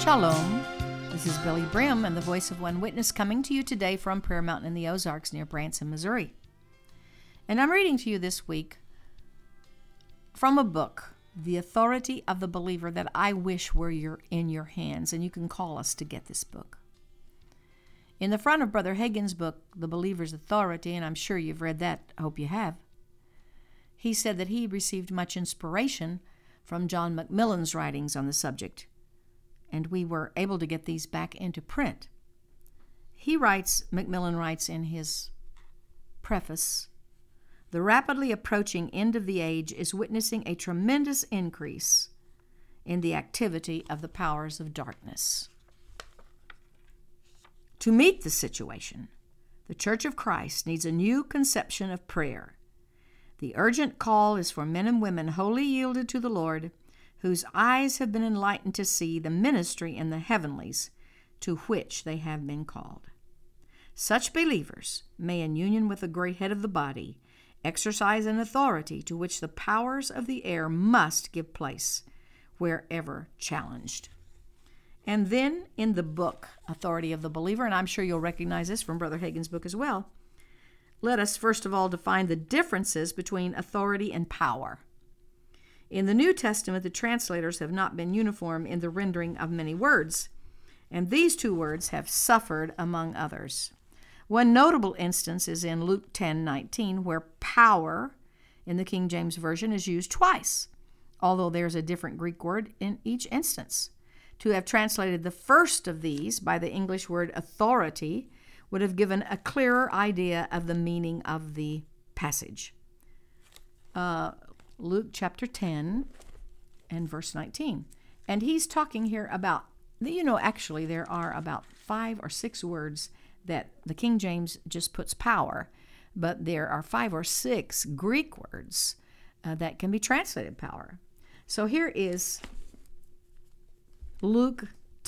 Shalom. This is Billy Brim and the Voice of One Witness coming to you today from Prayer Mountain in the Ozarks near Branson, Missouri. And I'm reading to you this week from a book, The Authority of the Believer, that I wish were in your hands, and you can call us to get this book. In the front of Brother Hagin's book, The Believer's Authority, and I'm sure you've read that, I hope you have, he said that he received much inspiration from John Macmillan's writings on the subject, and we were able to get these back into print. Macmillan writes in his preface, "The rapidly approaching end of the age is witnessing a tremendous increase in the activity of the powers of darkness. To meet the situation, the Church of Christ needs a new conception of prayer. The urgent call is for men and women wholly yielded to the Lord, whose eyes have been enlightened to see the ministry in the heavenlies to which they have been called. Such believers may, in union with the great head of the body, exercise an authority to which the powers of the air must give place wherever challenged." And then in the book, Authority of the Believer, and I'm sure you'll recognize this from Brother Hagin's book as well, let us first of all define the differences between authority and power. In the New Testament, the translators have not been uniform in the rendering of many words, and these two words have suffered among others. One notable instance is in Luke 10:19, where power in the King James Version is used twice, although there's a different Greek word in each instance. To have translated the first of these by the English word authority would have given a clearer idea of the meaning of the passage. Luke chapter 10 and verse 19. And he's talking here about, actually there are about 5 or 6 words that the King James just puts power, but there are 5 or 6 Greek words that can be translated power. So here is Luke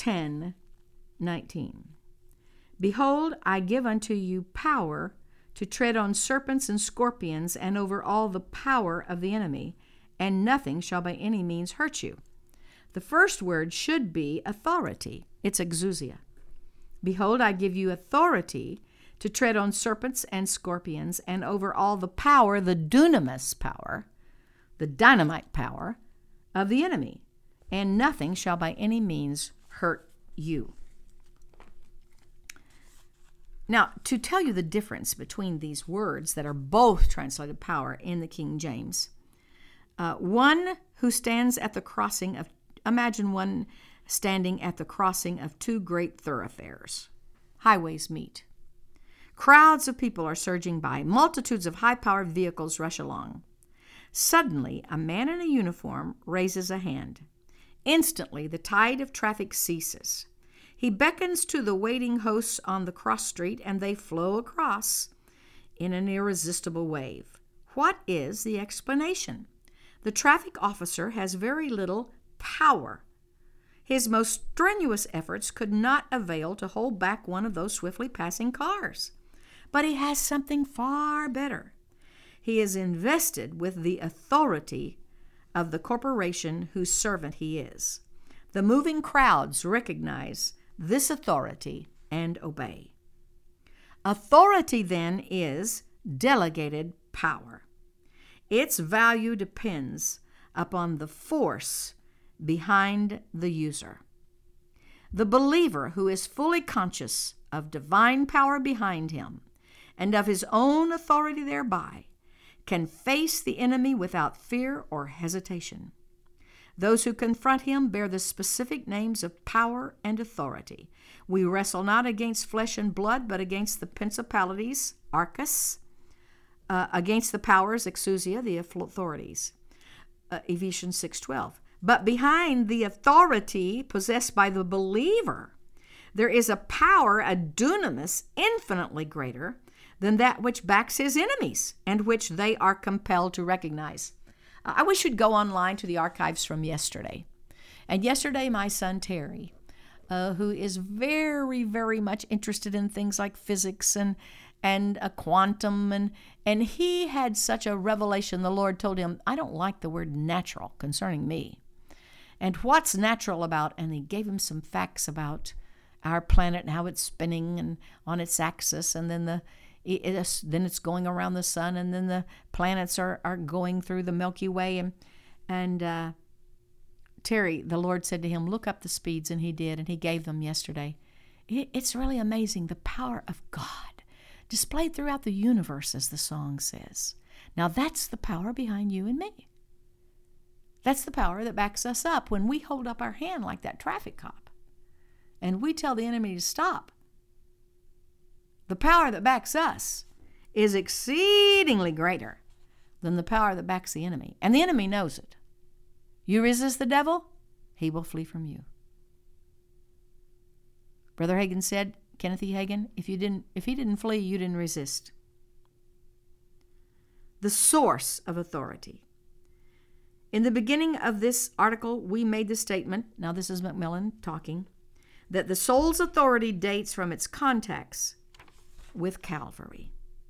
10:19. "Behold, I give unto you power to tread on serpents and scorpions and over all the power of the enemy, and nothing shall by any means hurt you." The first word should be authority. It's exousia. "Behold, I give you authority to tread on serpents and scorpions and over all the power," the dunamis power, the dynamite power of the enemy, "and nothing shall by any means hurt you." Now, to tell you the difference between these words that are both translated power in the King James, one who stands at the crossing of, imagine one standing at the crossing of 2 great thoroughfares. Highways meet. Crowds of people are surging by. Multitudes of high-powered vehicles rush along. Suddenly, a man in a uniform raises a hand. Instantly, the tide of traffic ceases. He beckons to the waiting hosts on the cross street, and they flow across in an irresistible wave. What is the explanation? The traffic officer has very little power. His most strenuous efforts could not avail to hold back one of those swiftly passing cars. But he has something far better. He is invested with the authority of the corporation whose servant he is. The moving crowds recognize this authority and obey. Authority, then, is delegated power. Its value depends upon the force behind the user. The believer who is fully conscious of divine power behind him and of his own authority thereby can face the enemy without fear or hesitation. Those who confront him bear the specific names of power and authority. We wrestle not against flesh and blood, but against the principalities, archas, against the powers, exousia, the authorities, Ephesians 6:12. But behind the authority possessed by the believer, there is a power, a dunamis, infinitely greater than that which backs his enemies and which they are compelled to recognize. I wish you'd go online to the archives from yesterday. And yesterday, my son Terry, who is very, very much interested in things like physics and quantum, and he had such a revelation. The Lord told him, "I don't like the word natural concerning me." And what's natural about, and he gave him some facts about our planet and how it's spinning and on its axis, and then it's going around the sun, and then the planets are going through the Milky Way. And Terry, the Lord said to him, look up the speeds, and he did, and he gave them yesterday. It's really amazing, the power of God displayed throughout the universe, as the song says. Now that's the power behind you and me. That's the power that backs us up when we hold up our hand like that traffic cop and we tell the enemy to stop. The power that backs us is exceedingly greater than the power that backs the enemy. And the enemy knows it. You resist the devil, he will flee from you. Brother Hagin said, Kenneth E. Hagin, if he didn't flee, you didn't resist. The source of authority. In the beginning of this article, we made the statement, now this is Macmillan talking, that the soul's authority dates from its contacts with Calvary.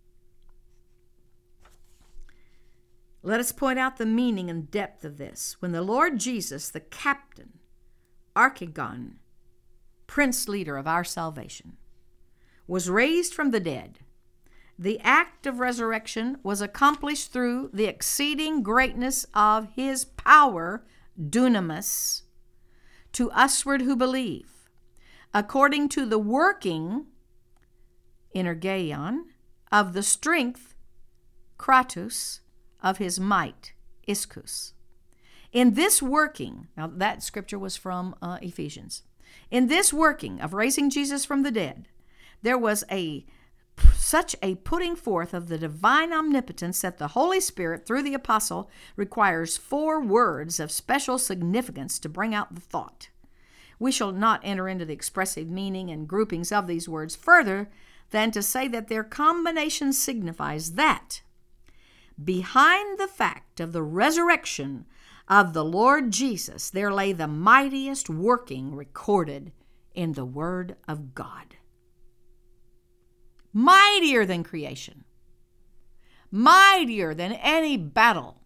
Let us point out the meaning and depth of this. When the Lord Jesus, the captain, archegone, prince leader of our salvation, was raised from the dead, the act of resurrection was accomplished through the exceeding greatness of his power, dunamis, to usward who believe, according to the working, energeion, of the strength, kratos, of his might, ischus. In this working, now that scripture was from Ephesians, in this working of raising Jesus from the dead, there was such a putting forth of the divine omnipotence that the Holy Spirit, through the apostle, requires 4 words of special significance to bring out the thought. We shall not enter into the expressive meaning and groupings of these words further than to say that their combination signifies that behind the fact of the resurrection of the Lord Jesus, there lay the mightiest working recorded in the Word of God. Mightier than creation, mightier than any battle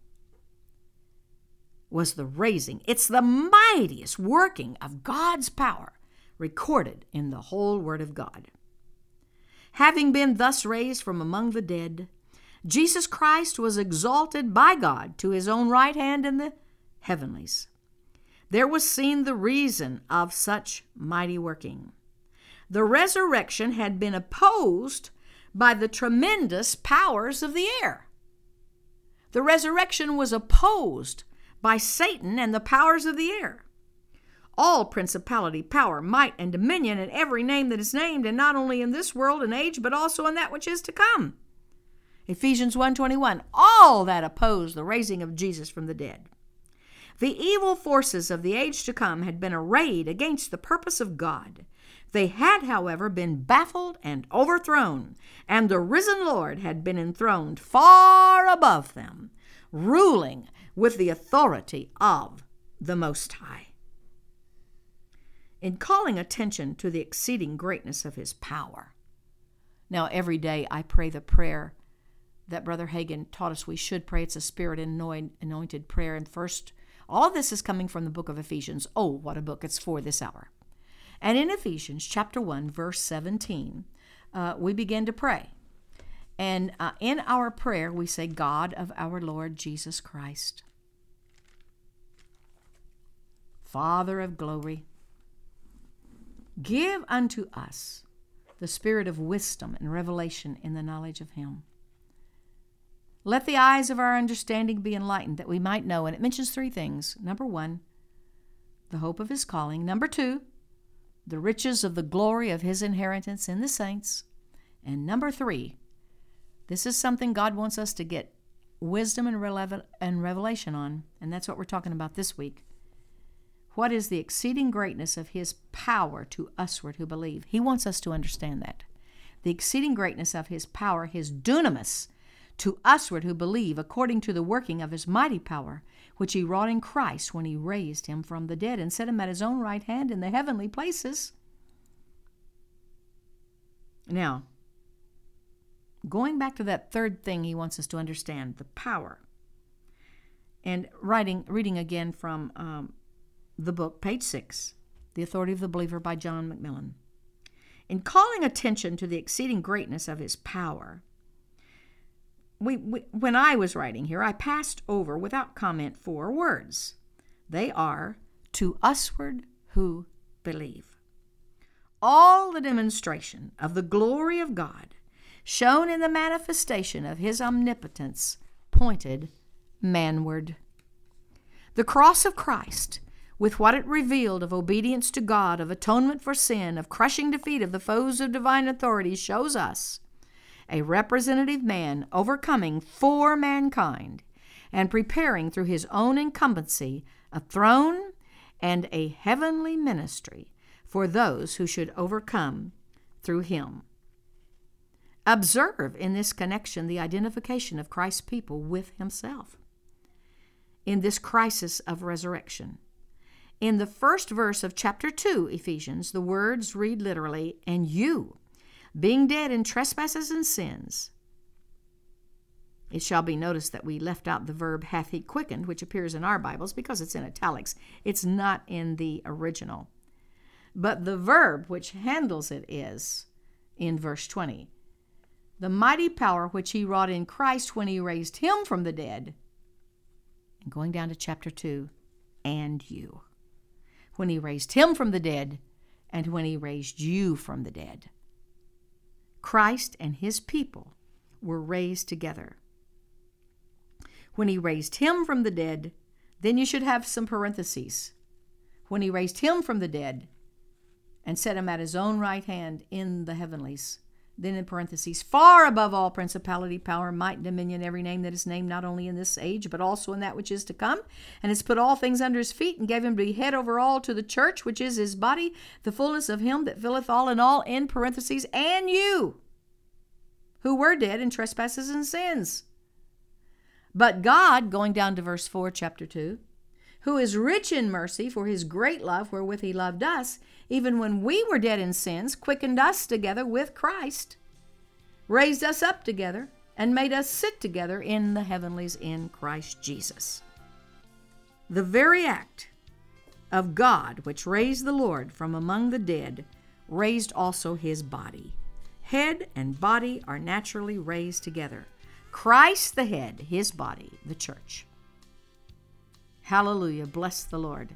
was the raising. It's the mightiest working of God's power recorded in the whole Word of God. Having been thus raised from among the dead, Jesus Christ was exalted by God to his own right hand in the heavenlies. There was seen the reason of such mighty working. The resurrection had been opposed by the tremendous powers of the air. The resurrection was opposed by Satan and the powers of the air. All principality, power, might, and dominion, and every name that is named, and not only in this world and age, but also in that which is to come. Ephesians 1:21, all that oppose the raising of Jesus from the dead. The evil forces of the age to come had been arrayed against the purpose of God. They had, however, been baffled and overthrown, and the risen Lord had been enthroned far above them, ruling with the authority of the Most High. In calling attention to the exceeding greatness of his power. Now, every day I pray the prayer that Brother Hagin taught us we should pray. It's a Spirit-anointed prayer. And first, all this is coming from the book of Ephesians. Oh, what a book. It's for this hour. And in Ephesians chapter 1, verse 17, we begin to pray. And in our prayer, we say, God of our Lord Jesus Christ, Father of glory, give unto us the spirit of wisdom and revelation in the knowledge of him. Let the eyes of our understanding be enlightened, that we might know. And it mentions 3 things. Number 1, the hope of his calling. Number 2, the riches of the glory of his inheritance in the saints. And number 3, this is something God wants us to get wisdom and revelation on. And that's what we're talking about this week. What is the exceeding greatness of his power to usward who believe? He wants us to understand that. The exceeding greatness of his power, his dunamis, to usward who believe, according to the working of his mighty power, which he wrought in Christ when he raised him from the dead and set him at his own right hand in the heavenly places. Now, going back to that 3rd thing he wants us to understand, the power. And reading again from the book, page 6, The Authority of the Believer by John Macmillan. In calling attention to the exceeding greatness of his power, when I was writing here, I passed over without comment 4 words. They are, to usward who believe. All the demonstration of the glory of God shown in the manifestation of his omnipotence pointed manward. The cross of Christ, with what it revealed of obedience to God, of atonement for sin, of crushing defeat of the foes of divine authority, shows us a representative man overcoming for mankind and preparing through his own incumbency a throne and a heavenly ministry for those who should overcome through him. Observe in this connection the identification of Christ's people with himself in this crisis of resurrection. In the first verse of chapter 2, Ephesians, the words read literally, "And you, being dead in trespasses and sins." It shall be noticed that we left out the verb "hath he quickened," which appears in our Bibles because it's in italics. It's not in the original. But the verb which handles it is in verse 20. "The mighty power which he wrought in Christ when he raised him from the dead." And going down to chapter 2, "and you." When he raised him from the dead, and when he raised you from the dead. Christ and his people were raised together. When he raised him from the dead, then you should have some parentheses. When he raised him from the dead and set him at his own right hand in the heavenlies, then in parentheses, far above all principality, power, might, dominion, every name that is named, not only in this age, but also in that which is to come, and has put all things under his feet, and gave him to be head over all to the church, which is his body, the fullness of him that filleth all in all, in parentheses, and you, who were dead in trespasses and sins. But God, going down to verse 4, chapter 2, who is rich in mercy for his great love wherewith he loved us, even when we were dead in sins, quickened us together with Christ, raised us up together, and made us sit together in the heavenlies in Christ Jesus. The very act of God which raised the Lord from among the dead raised also his body. Head and body are naturally raised together. Christ the head, his body, the church. Hallelujah, bless the Lord.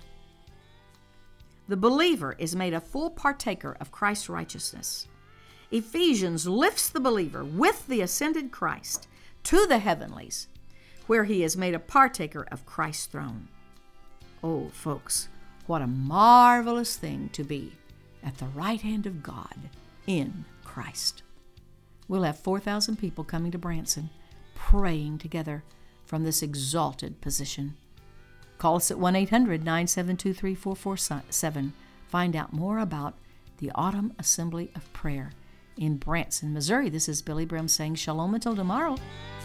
The believer is made a full partaker of Christ's righteousness. Ephesians lifts the believer with the ascended Christ to the heavenlies, where he is made a partaker of Christ's throne. Oh, folks, what a marvelous thing to be at the right hand of God in Christ. We'll have 4,000 people coming to Branson, praying together from this exalted position. Call us at 1-800-972-3447. Find out more about the Autumn Assembly of Prayer in Branson, Missouri. This is Billy Brim saying shalom until tomorrow.